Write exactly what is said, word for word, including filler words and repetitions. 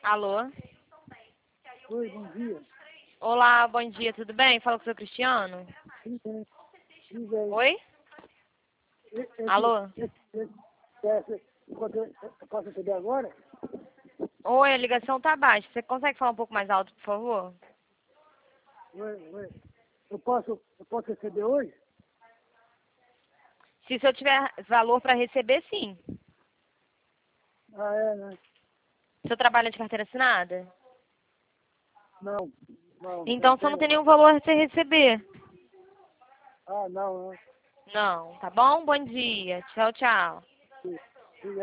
Alô? Oi, bom dia. Olá, bom dia, tudo bem? Fala com o seu Cristiano. Sim, bem. Sim, bem. Oi? Esse, Alô? esse, esse, esse, eu posso receber agora? Oi, a ligação tá baixa. Você consegue falar um pouco mais alto, por favor? Oi, oi. Eu posso, eu posso receber hoje? Se o senhor tiver valor para receber, sim. Ah, é, né? O senhor trabalha de carteira assinada? Não, não. Então Eu o senhor não tem tenho... nenhum valor a se receber. Ah, não, não. Não, tá bom? Bom dia. Tchau, tchau. Sim.